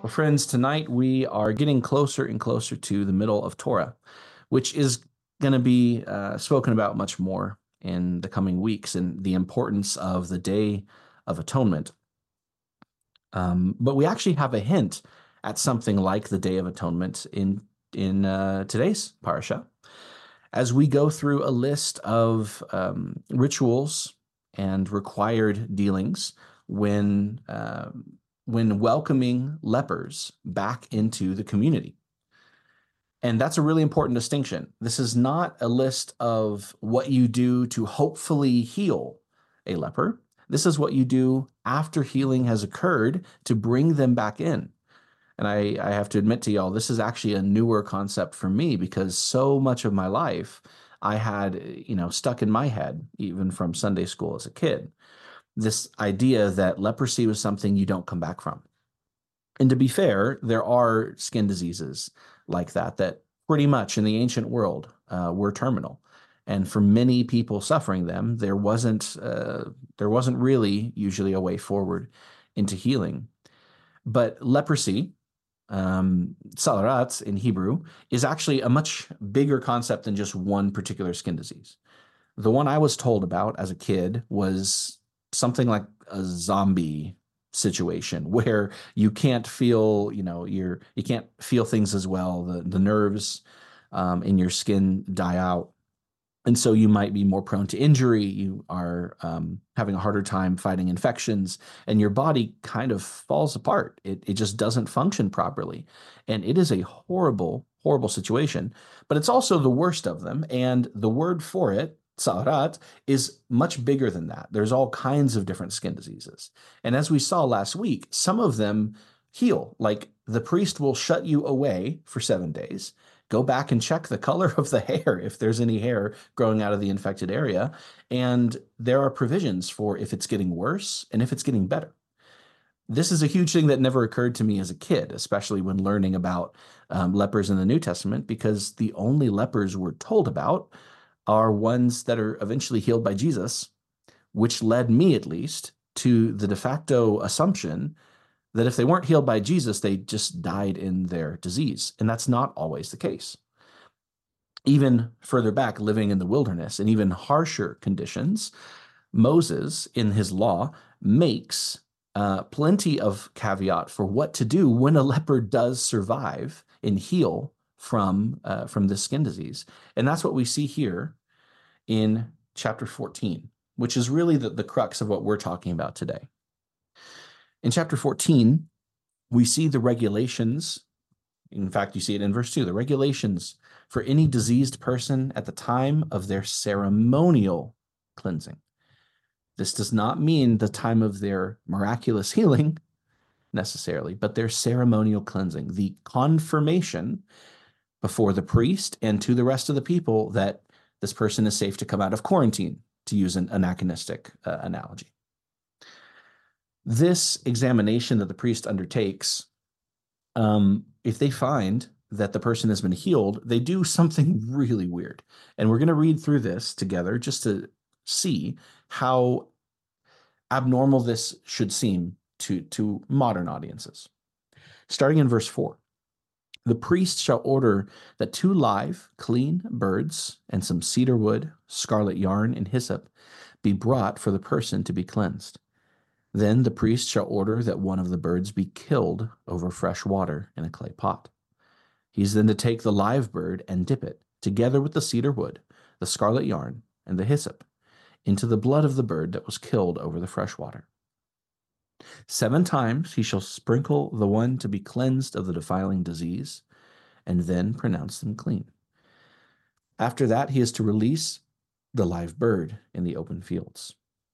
Well, friends, tonight we are getting closer and closer to the middle of Torah, which is going to be spoken about much more in the coming weeks and the importance of the Day of Atonement. But we actually have a hint at something like the Day of Atonement in today's parasha, as we go through a list of rituals and required dealings when welcoming lepers back into the community. And that's a really important distinction. This is not a list of what you do to hopefully heal a leper. This is what you do after healing has occurred to bring them back in. And I have to admit to y'all, this is actually a newer concept for me because so much of my life I had, stuck in my head, even from Sunday school as a kid, this idea that leprosy was something you don't come back from. And to be fair, there are skin diseases like that pretty much in the ancient world were terminal. And for many people suffering them, there wasn't really usually a way forward into healing. But leprosy, tzaraat in Hebrew, is actually a much bigger concept than just one particular skin disease. The one I was told about as a kid was something like a zombie situation where you can't feel, you can't feel things as well. The nerves in your skin die out. And so you might be more prone to injury. You are having a harder time fighting infections, and your body kind of falls apart. It just doesn't function properly. And it is a horrible, horrible situation. But it's also the worst of them. And the word for it, tza'arat, is much bigger than that. There's all kinds of different skin diseases. And as we saw last week, some of them heal. Like the priest will shut you away for 7 days. Go back and check the color of the hair if there's any hair growing out of the infected area. And there are provisions for if it's getting worse and if it's getting better. This is a huge thing that never occurred to me as a kid, especially when learning about lepers in the New Testament, because the only lepers we're told about are ones that are eventually healed by Jesus, which led me at least to the de facto assumption that if they weren't healed by Jesus, they just died in their disease. And that's not always the case. Even further back, living in the wilderness and even harsher conditions, Moses, in his law, makes plenty of caveat for what to do when a leper does survive and heal from this skin disease. And that's what we see here in chapter 14, which is really the crux of what we're talking about today. In chapter 14, we see the regulations. In fact, you see it in verse 2, the regulations for any diseased person at the time of their ceremonial cleansing. This does not mean the time of their miraculous healing necessarily, but their ceremonial cleansing, the confirmation before the priest and to the rest of the people that this person is safe to come out of quarantine, to use an anachronistic analogy. This examination that the priest undertakes, if they find that the person has been healed, they do something really weird. And we're going to read through this together just to see how abnormal this should seem to modern audiences. Starting in verse 4, the priest shall order that 2 live, clean birds and some cedar wood, scarlet yarn, and hyssop be brought for the person to be cleansed. Then the priest shall order that one of the birds be killed over fresh water in a clay pot. He's then to take the live bird and dip it, together with the cedar wood, the scarlet yarn, and the hyssop, into the blood of the bird that was killed over the fresh water. 7 times he shall sprinkle the one to be cleansed of the defiling disease, and then pronounce them clean. After that, he is to release the live bird in the open fields.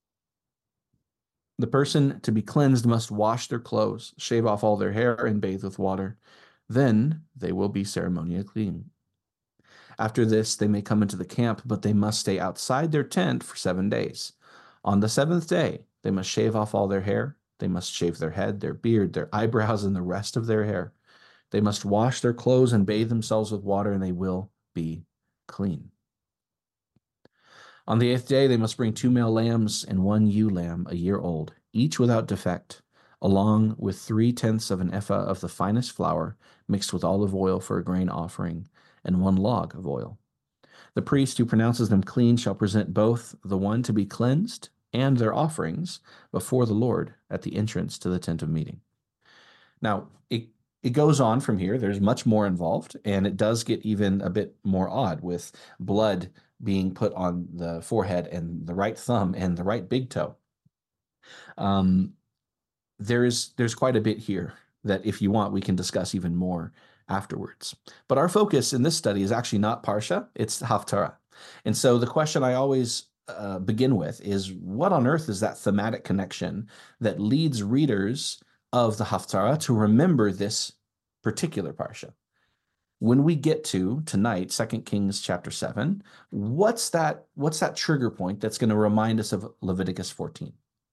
The person to be cleansed must wash their clothes, shave off all their hair, and bathe with water. Then they will be ceremonially clean. After this, they may come into the camp, but they must stay outside their tent for 7 days. On the 7th day, they must shave off all their hair. They must shave their head, their beard, their eyebrows, and the rest of their hair. They must wash their clothes and bathe themselves with water, and they will be clean. On the 8th day, they must bring 2 male lambs and 1 ewe lamb a year old, each without defect, along with 3/10 of an ephah of the finest flour mixed with olive oil for a grain offering, and 1 log of oil. The priest who pronounces them clean shall present both the one to be cleansed and their offerings before the Lord at the entrance to the tent of meeting. Now, it goes on from here. There's much more involved, and it does get even a bit more odd with blood being put on the forehead and the right thumb and the right big toe. There's quite a bit here that if you want, we can discuss even more afterwards. But our focus in this study is actually not Parsha, it's Haftarah. And so the question I always begin with is, what on earth is that thematic connection that leads readers of the Haftarah to remember this particular Parsha? When we get to tonight, 2 Kings chapter 7, what's that trigger point that's going to remind us of Leviticus 14?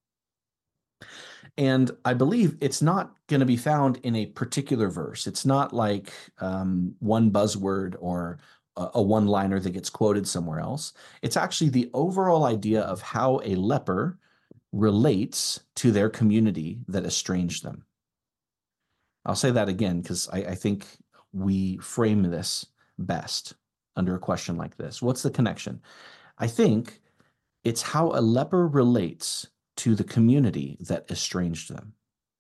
And I believe it's not going to be found in a particular verse. It's not like one buzzword or a one-liner that gets quoted somewhere else. It's actually the overall idea of how a leper relates to their community that estranged them. I'll say that again because I think we frame this best under a question like this. What's the connection? I think it's how a leper relates to the community that estranged them.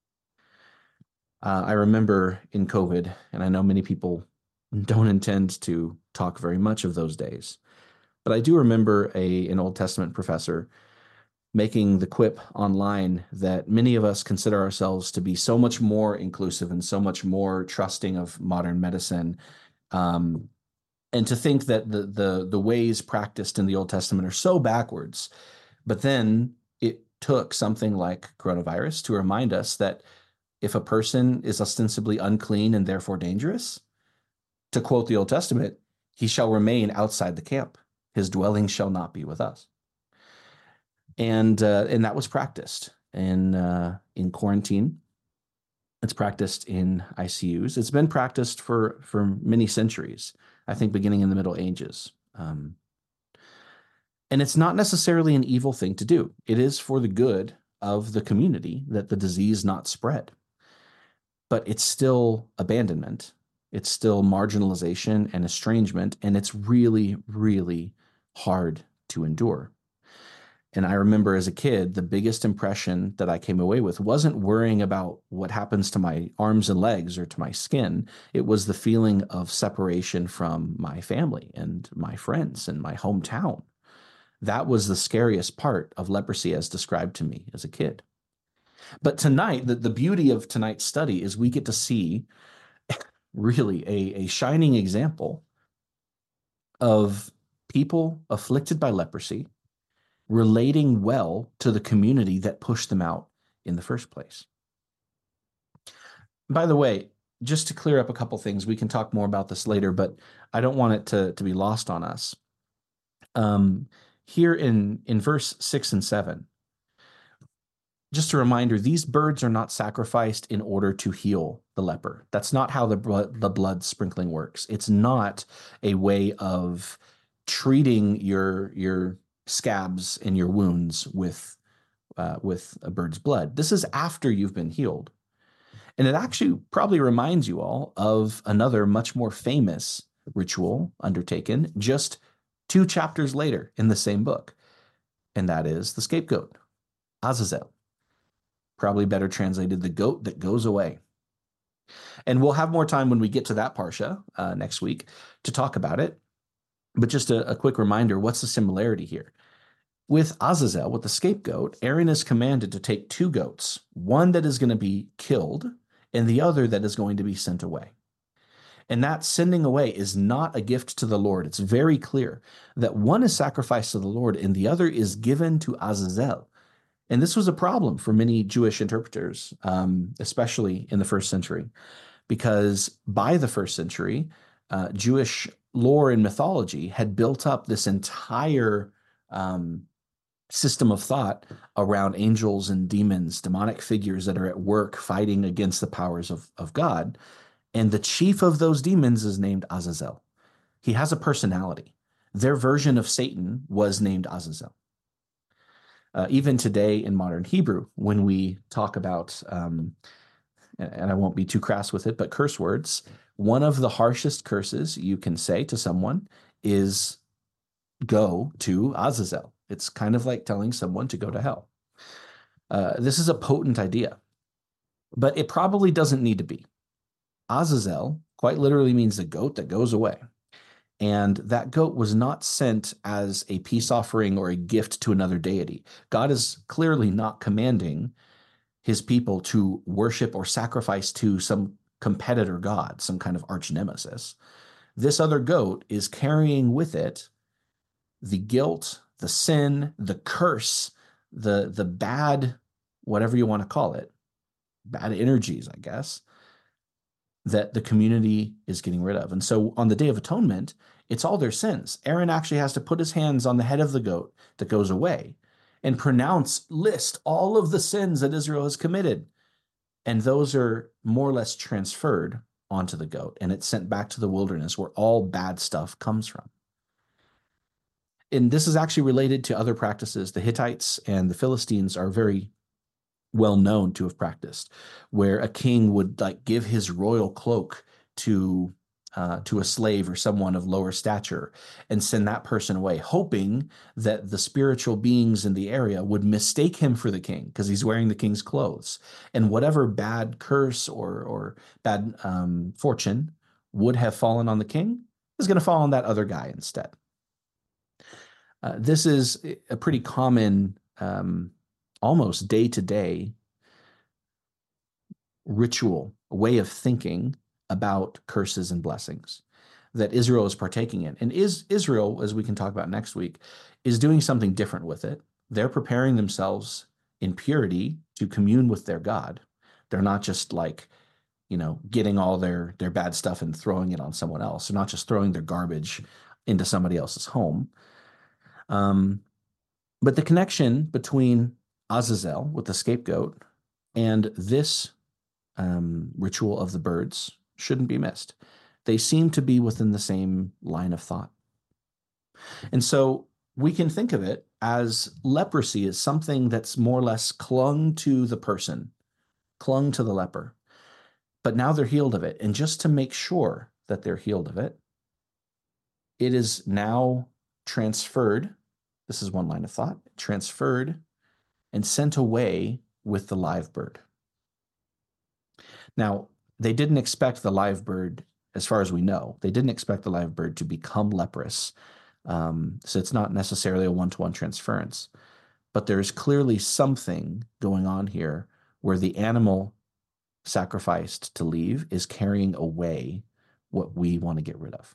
I remember in COVID, and I know many people don't intend to talk very much of those days, but I do remember an Old Testament professor making the quip online that many of us consider ourselves to be so much more inclusive and so much more trusting of modern medicine, and to think that the ways practiced in the Old Testament are so backwards. But then it took something like coronavirus to remind us that if a person is ostensibly unclean and therefore dangerous, to quote the Old Testament, he shall remain outside the camp. His dwelling shall not be with us. And that was practiced in quarantine. It's practiced in ICUs. It's been practiced for many centuries, I think beginning in the Middle Ages. And it's not necessarily an evil thing to do. It is for the good of the community that the disease not spread. But it's still abandonment. It's still marginalization and estrangement, and it's really, really hard to endure. And I remember as a kid, the biggest impression that I came away with wasn't worrying about what happens to my arms and legs or to my skin. It was the feeling of separation from my family and my friends and my hometown. That was the scariest part of leprosy as described to me as a kid. But tonight, the beauty of tonight's study is we get to see really a shining example of people afflicted by leprosy relating well to the community that pushed them out in the first place. By the way, just to clear up a couple things, we can talk more about this later, but I don't want it to be lost on us. Here in verse 6 and 7, just a reminder, these birds are not sacrificed in order to heal the leper. That's not how the blood sprinkling works. It's not a way of treating your scabs and your wounds with a bird's blood. This is after you've been healed. And it actually probably reminds you all of another much more famous ritual undertaken just 2 chapters later in the same book. And that is the scapegoat, Azazel. Probably better translated, the goat that goes away. And we'll have more time when we get to that Parsha next week to talk about it. But just a quick reminder, what's the similarity here? With Azazel, with the scapegoat, Aaron is commanded to take 2 goats, one that is going to be killed and the other that is going to be sent away. And that sending away is not a gift to the Lord. It's very clear that one is sacrificed to the Lord and the other is given to Azazel. And this was a problem for many Jewish interpreters, especially in the first century, because by the first century, Jewish lore and mythology had built up this entire system of thought around angels and demons, demonic figures that are at work fighting against the powers of God. And the chief of those demons is named Azazel. He has a personality. Their version of Satan was named Azazel. Even today in modern Hebrew, when we talk about, and I won't be too crass with it, but curse words, one of the harshest curses you can say to someone is go to Azazel. It's kind of like telling someone to go to hell. This is a potent idea, but it probably doesn't need to be. Azazel quite literally means the goat that goes away. And that goat was not sent as a peace offering or a gift to another deity. God is clearly not commanding his people to worship or sacrifice to some competitor god, some kind of arch nemesis. This other goat is carrying with it the guilt, the sin, the curse, the bad, whatever you want to call it, bad energies, I guess, that the community is getting rid of. And so on the Day of Atonement, it's all their sins. Aaron actually has to put his hands on the head of the goat that goes away and list all of the sins that Israel has committed. And those are more or less transferred onto the goat, and it's sent back to the wilderness where all bad stuff comes from. And this is actually related to other practices. The Hittites and the Philistines are very well known to have practiced, where a king would like give his royal cloak to a slave or someone of lower stature and send that person away, hoping that the spiritual beings in the area would mistake him for the king because he's wearing the king's clothes. And whatever bad curse or bad fortune would have fallen on the king is going to fall on that other guy instead. This is a pretty common, almost day-to-day ritual, a way of thinking about curses and blessings that Israel is partaking in. And Israel, as we can talk about next week, is doing something different with it. They're preparing themselves in purity to commune with their God. They're not just like, getting all their bad stuff and throwing it on someone else. They're not just throwing their garbage into somebody else's home. But the connection between Azazel with the scapegoat and this ritual of the birds shouldn't be missed. They seem to be within the same line of thought. And so we can think of it as leprosy is something that's more or less clung to the person, clung to the leper. But now they're healed of it. And just to make sure that they're healed of it, it is now transferred. This is one line of thought, transferred and sent away with the live bird. Now, they didn't expect the live bird, as far as we know, they didn't expect the live bird to become leprous. So it's not necessarily a one-to-one transference, but there's clearly something going on here where the animal sacrificed to leave is carrying away what we want to get rid of.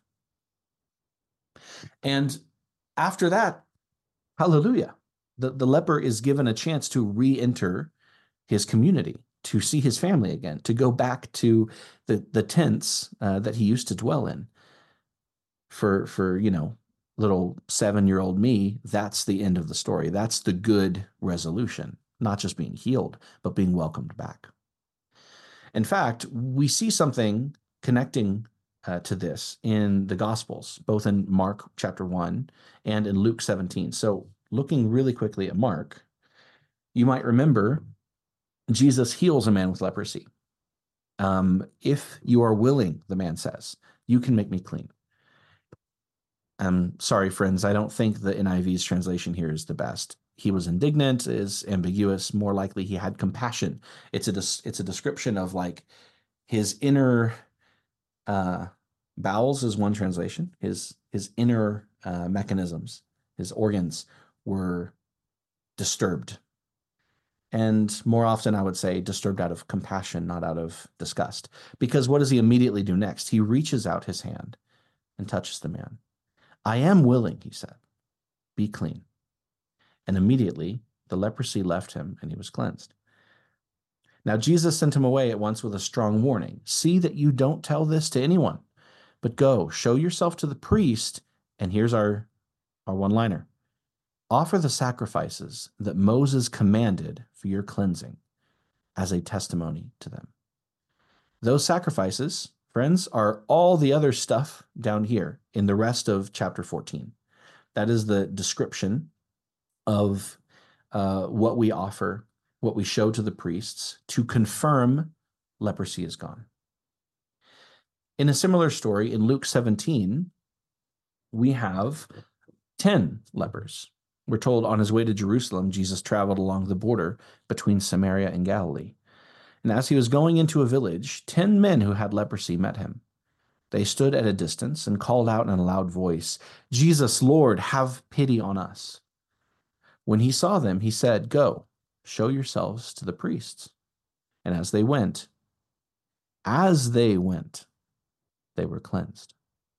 And after that, hallelujah, the leper is given a chance to re-enter his community, to see his family again, to go back to the tents that he used to dwell in. For little 7-year-old me, that's the end of the story. That's the good resolution, not just being healed, but being welcomed back. In fact, we see something connecting to this in the Gospels, both in Mark chapter 1 and in Luke 17. So looking really quickly at Mark, you might remember Jesus heals a man with leprosy. If you are willing, the man says, you can make me clean. Sorry, friends, I don't think the NIV's translation here is the best. He was indignant is ambiguous. More likely, he had compassion. It's a description of like his inner bowels is one translation. His inner mechanisms, his organs were disturbed. And more often, I would say disturbed out of compassion, not out of disgust. Because what does he immediately do next? He reaches out his hand and touches the man. I am willing, he said, be clean. And immediately the leprosy left him and he was cleansed. Now Jesus sent him away at once with a strong warning. See that you don't tell this to anyone, but go, show yourself to the priest. And here's our one-liner. Offer the sacrifices that Moses commanded for your cleansing as a testimony to them. Those sacrifices, friends, are all the other stuff down here in the rest of chapter 14. That is the description of what we offer, what we show to the priests to confirm leprosy is gone. In a similar story in Luke 17, we have 10 lepers. We're told on his way to Jerusalem, Jesus traveled along the border between Samaria and Galilee. And as he was going into a village, 10 men who had leprosy met him. They stood at a distance and called out in a loud voice, "Jesus, Lord, have pity on us." When he saw them, he said, "Go, show yourselves to the priests." And as they went, they were cleansed.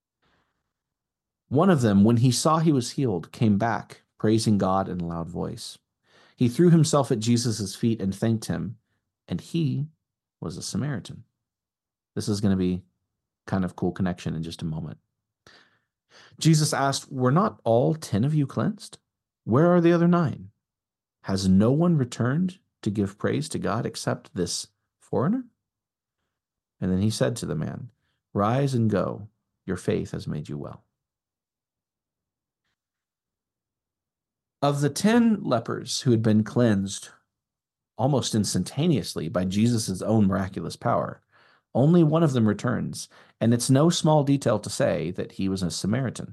One of them, when he saw he was healed, came back, praising God in a loud voice. He threw himself at Jesus' feet and thanked him, and he was a Samaritan. This is going to be kind of cool connection in just a moment. Jesus asked, "Were not all 10 of you cleansed? Where are the other 9? Has no one returned to give praise to God except this foreigner?" And then he said to the man, "Rise and go. Your faith has made you well." Of the 10 lepers who had been cleansed almost instantaneously by Jesus' own miraculous power, only one of them returns, and it's no small detail to say that he was a Samaritan.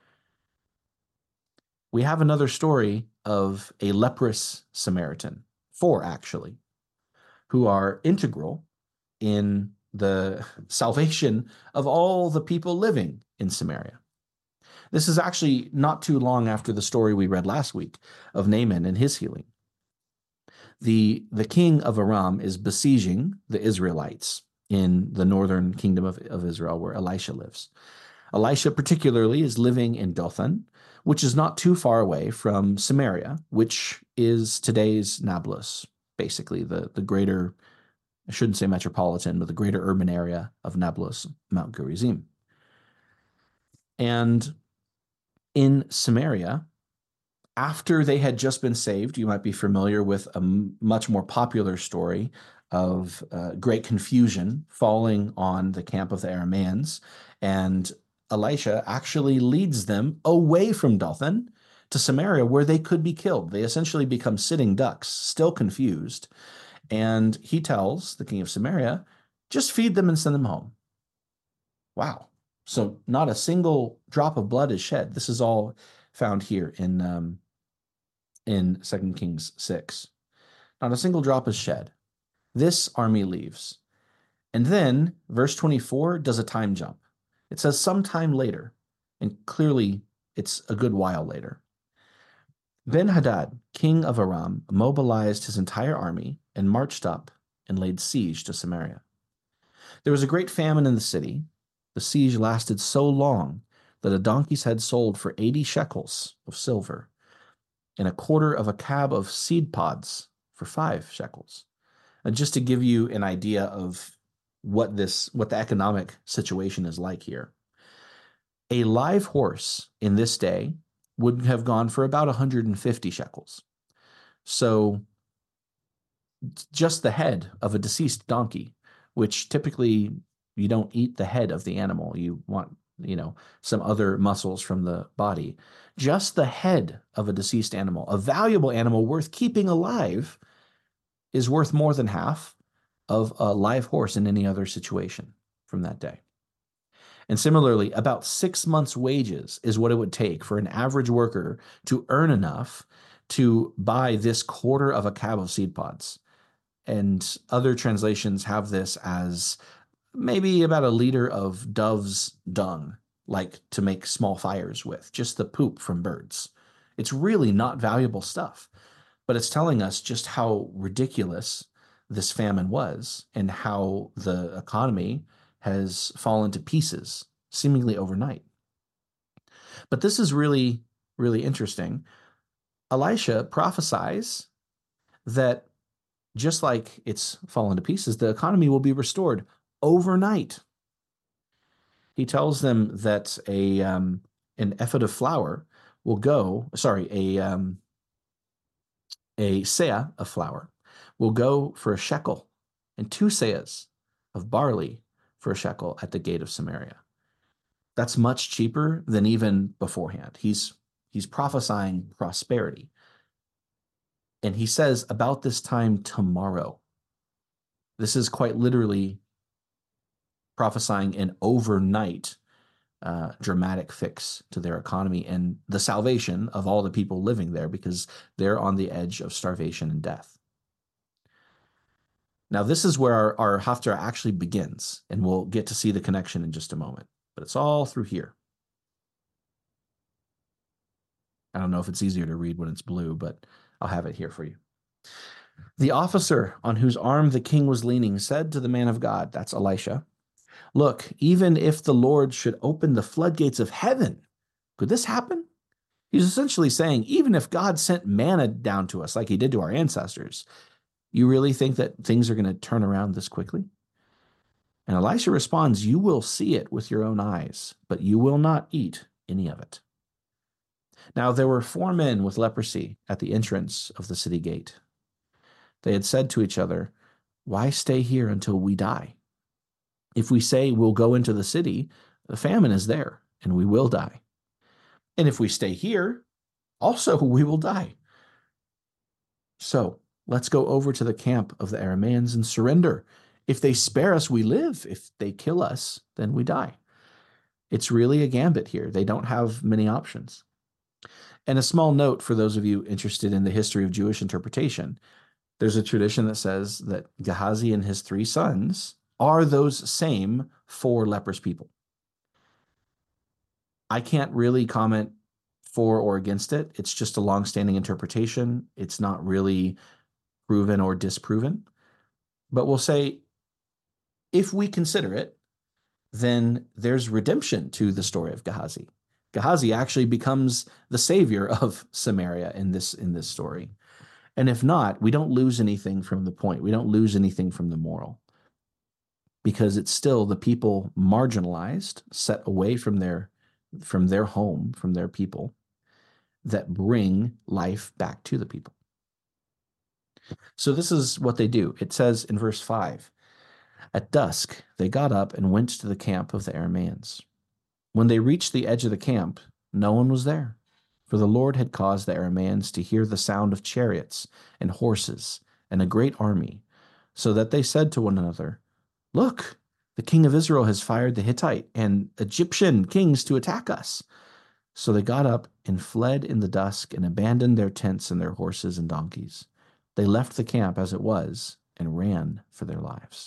We have another story of a leprous Samaritan, 4 actually, who are integral in the salvation of all the people living in Samaria. This is actually not too long after the story we read last week of Naaman and his healing. The king of Aram is besieging the Israelites in the northern kingdom of Israel, where Elisha lives. Elisha particularly is living in Dothan, which is not too far away from Samaria, which is today's Nablus, basically the greater, I shouldn't say metropolitan, but the greater urban area of Nablus, Mount Gerizim. And in Samaria, after they had just been saved, you might be familiar with a much more popular story of great confusion falling on the camp of the Arameans. And Elisha actually leads them away from Dothan to Samaria, where they could be killed. They essentially become sitting ducks, still confused. And he tells the king of Samaria, "Just feed them and send them home." Wow. So not a single drop of blood is shed. This is all found here in 2 Kings 6. Not a single drop is shed. This army leaves. And then verse 24 does a time jump. It says sometime later, and clearly it's a good while later. Ben-Hadad, king of Aram, mobilized his entire army and marched up and laid siege to Samaria. There was a great famine in the city. The siege lasted so long that a donkey's head sold for 80 shekels of silver, and a quarter of a cab of seed pods for 5 shekels. And just to give you an idea of what the economic situation is like here, a live horse in this day would have gone for about 150 shekels. So just the head of a deceased donkey, which typically you don't eat the head of the animal. You want, some other muscles from the body. Just the head of a deceased animal, a valuable animal worth keeping alive, is worth more than half of a live horse in any other situation from that day. And similarly, about 6 months' wages is what it would take for an average worker to earn enough to buy this quarter of a cab of seed pods. And other translations have this as maybe about a liter of dove's dung, like to make small fires with, just the poop from birds. It's really not valuable stuff, but it's telling us just how ridiculous this famine was and how the economy has fallen to pieces seemingly overnight. But this is really, really interesting. Elisha prophesies that just like it's fallen to pieces, the economy will be restored overnight. He tells them that an ephah of flour will go, a seah of flour will go for a shekel, and 2 seahs of barley for a shekel at the gate of Samaria. That's much cheaper than even beforehand. He's prophesying prosperity. And he says, about this time tomorrow. This is quite literally prophesying an overnight dramatic fix to their economy and the salvation of all the people living there, because they're on the edge of starvation and death. Now, this is where our Haftarah actually begins, and we'll get to see the connection in just a moment. But it's all through here. I don't know if it's easier to read when it's blue, but I'll have it here for you. The officer on whose arm the king was leaning said to the man of God, that's Elisha, look, even if the Lord should open the floodgates of heaven, could this happen? He's essentially saying, even if God sent manna down to us like he did to our ancestors, you really think that things are going to turn around this quickly? And Elisha responds, you will see it with your own eyes, but you will not eat any of it. Now there were 4 men with leprosy at the entrance of the city gate. They had said to each other, why stay here until we die? If we say we'll go into the city, the famine is there, and we will die. And if we stay here, also we will die. So let's go over to the camp of the Arameans and surrender. If they spare us, we live. If they kill us, then we die. It's really a gambit here. They don't have many options. And a small note for those of you interested in the history of Jewish interpretation. There's a tradition that says that Gehazi and his 3 sons are those same 4 leprous people. I can't really comment for or against it. It's just a long-standing interpretation. It's not really proven or disproven. But we'll say, if we consider it, then there's redemption to the story of Gehazi. Gehazi actually becomes the savior of Samaria in this story. And if not, we don't lose anything from the point. We don't lose anything from the moral, because it's still the people marginalized, set away from their home, from their people, that bring life back to the people. So this is what they do. It says in verse 5, at dusk, they got up and went to the camp of the Arameans. When they reached the edge of the camp, no one was there, for the Lord had caused the Arameans to hear the sound of chariots and horses and a great army, so that they said to one another, look, the king of Israel has fired the Hittite and Egyptian kings to attack us. So they got up and fled in the dusk and abandoned their tents and their horses and donkeys. They left the camp as it was and ran for their lives.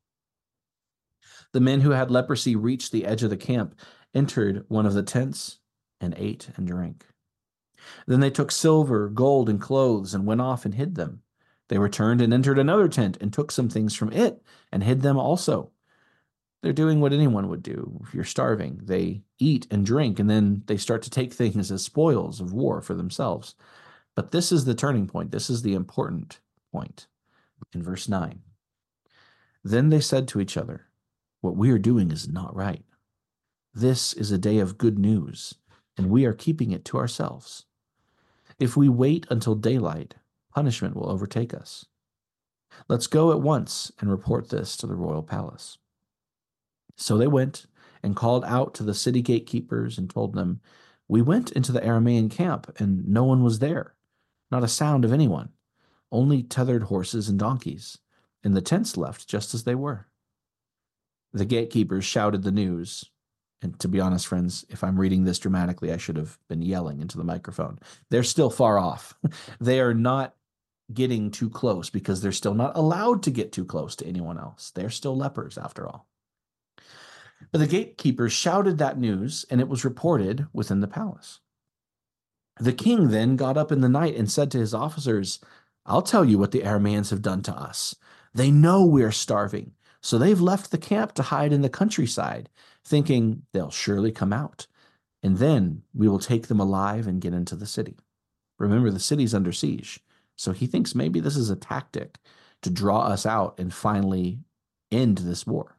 The men who had leprosy reached the edge of the camp, entered one of the tents, and ate and drank. Then they took silver, gold, and clothes and went off and hid them. They returned and entered another tent and took some things from it and hid them also. They're doing what anyone would do if you're starving. They eat and drink, and then they start to take things as spoils of war for themselves. But this is the turning point. This is the important point. In verse 9, then they said to each other, what we are doing is not right. This is a day of good news, and we are keeping it to ourselves. If we wait until daylight, punishment will overtake us. Let's go at once and report this to the royal palace. So they went and called out to the city gatekeepers and told them, we went into the Aramean camp, and no one was there, not a sound of anyone, only tethered horses and donkeys, and the tents left just as they were. The gatekeepers shouted the news. And to be honest, friends, if I'm reading this dramatically, I should have been yelling into the microphone. They're still far off. They are not getting too close because they're still not allowed to get too close to anyone else. They're still lepers after all. But the gatekeepers shouted that news, and it was reported within the palace. The king then got up in the night and said to his officers, I'll tell you what the Arameans have done to us. They know we're starving, so they've left the camp to hide in the countryside, thinking they'll surely come out, and then we will take them alive and get into the city. Remember, the city's under siege, so he thinks maybe this is a tactic to draw us out and finally end this war.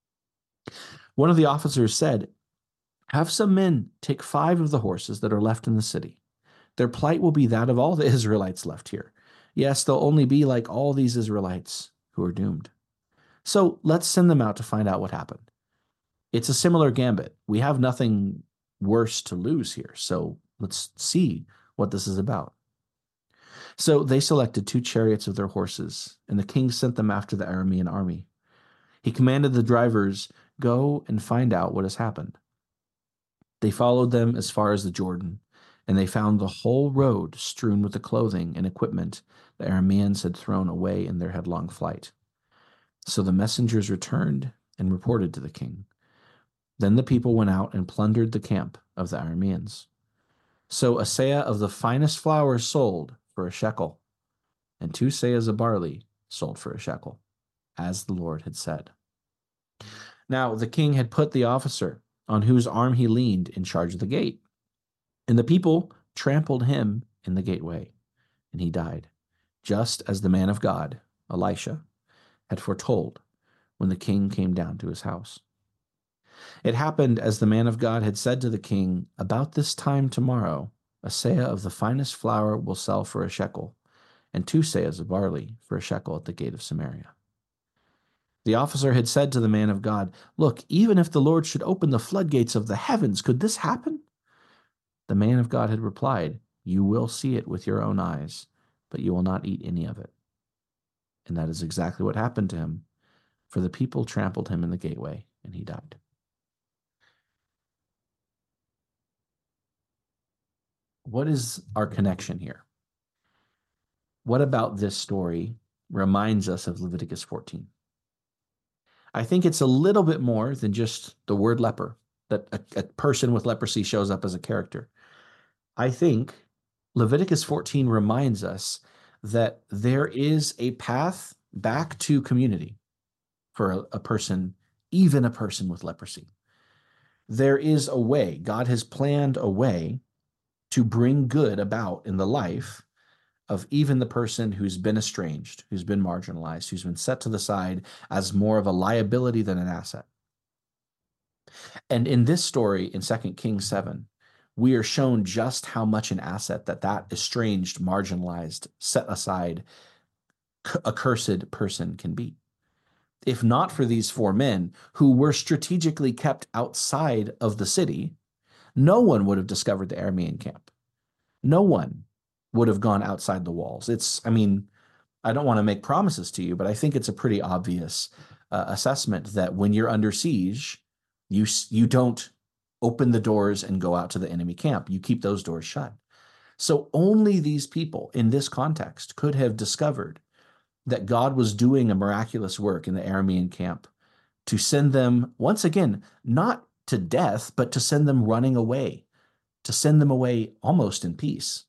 One of the officers said, have some men take 5 of the horses that are left in the city. Their plight will be that of all the Israelites left here. Yes, they'll only be like all these Israelites who are doomed. So let's send them out to find out what happened. It's a similar gambit. We have nothing worse to lose here, so let's see what this is about. So they selected 2 chariots of their horses, and the king sent them after the Aramean army. He commanded the drivers, "Go and find out what has happened." They followed them as far as the Jordan, and they found the whole road strewn with the clothing and equipment the Arameans had thrown away in their headlong flight. So the messengers returned and reported to the king. Then the people went out and plundered the camp of the Arameans. So a seah of the finest flour sold for a shekel, and 2 seahs of barley sold for a shekel, as the Lord had said. Now the king had put the officer on whose arm he leaned in charge of the gate, and the people trampled him in the gateway, and he died, just as the man of God, Elisha, had foretold when the king came down to his house. It happened as the man of God had said to the king, "About this time tomorrow, a seah of the finest flour will sell for a shekel, and 2 seahs of barley for a shekel at the gate of Samaria." The officer had said to the man of God, "Look, even if the Lord should open the floodgates of the heavens, could this happen?" The man of God had replied, "You will see it with your own eyes, but you will not eat any of it." And that is exactly what happened to him, for the people trampled him in the gateway, and he died. What is our connection here? What about this story reminds us of Leviticus 14? I think it's a little bit more than just the word leper, that a person with leprosy shows up as a character. I think Leviticus 14 reminds us that there is a path back to community for a person, even a person with leprosy. There is a way. God has planned a way to bring good about in the life of even the person who's been estranged, who's been marginalized, who's been set to the side as more of a liability than an asset. And in this story in 2 Kings 7, we are shown just how much an asset that estranged, marginalized, set aside, accursed person can be. If not for these 4 men who were strategically kept outside of the city, no one would have discovered the Aramean camp. No one would have gone outside the walls. I don't want to make promises to you, but I think it's a pretty obvious assessment that when you're under siege, you don't open the doors and go out to the enemy camp. You keep those doors shut. So only these people in this context could have discovered that God was doing a miraculous work in the Aramean camp to send them, once again, not to death, but to send them running away, to send them away almost in peace,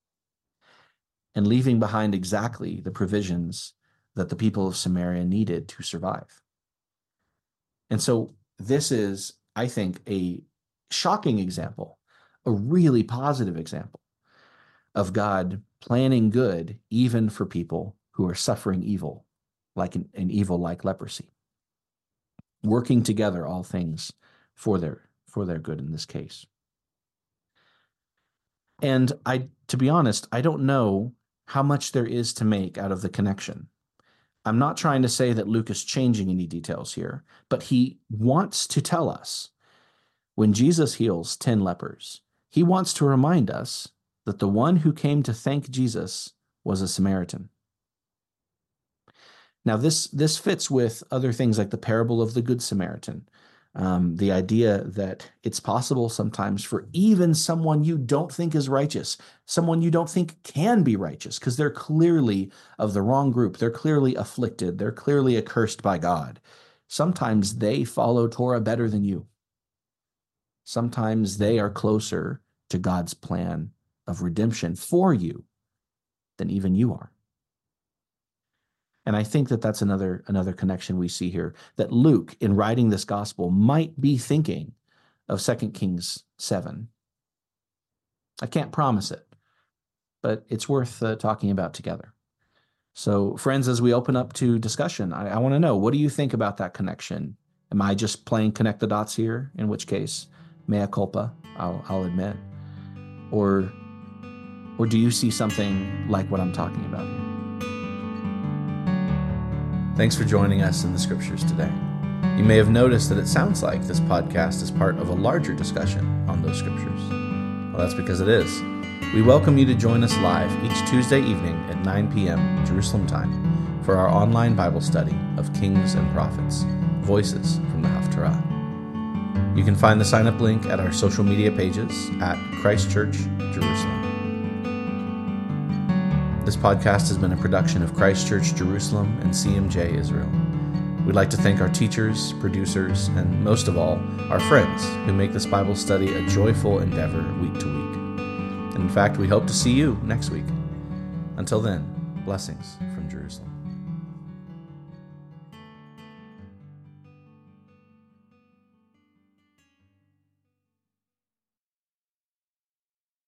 and leaving behind exactly the provisions that the people of Samaria needed to survive. And so this is, I think, a shocking example, a really positive example of God planning good even for people who are suffering evil, like an evil like leprosy, working together all things for their good in this case. And to be honest, I don't know how much there is to make out of the connection. I'm not trying to say that Luke is changing any details here, but he wants to tell us when Jesus heals 10 lepers, he wants to remind us that the one who came to thank Jesus was a Samaritan. Now, this fits with other things like the parable of the Good Samaritan, the idea that it's possible sometimes for even someone you don't think is righteous, someone you don't think can be righteous, because they're clearly of the wrong group, they're clearly afflicted, they're clearly accursed by God. Sometimes they follow Torah better than you. Sometimes they are closer to God's plan of redemption for you than even you are. And I think that that's another connection we see here, that Luke, in writing this gospel, might be thinking of 2 Kings 7. I can't promise it, but it's worth talking about together. So, friends, as we open up to discussion, I want to know, what do you think about that connection? Am I just playing connect the dots here? In which case, mea culpa, I'll admit. Or do you see something like what I'm talking about here? Thanks for joining us in the Scriptures today. You may have noticed that it sounds like this podcast is part of a larger discussion on those Scriptures. Well, that's because it is. We welcome you to join us live each Tuesday evening at 9 p.m. Jerusalem time for our online Bible study of Kings and Prophets, Voices from the Haftarah. You can find the sign-up link at our social media pages at Christ Church Jerusalem. This podcast has been a production of Christ Church Jerusalem and CMJ Israel. We'd like to thank our teachers, producers, and most of all, our friends who make this Bible study a joyful endeavor week to week. And in fact, we hope to see you next week. Until then, blessings from Jerusalem.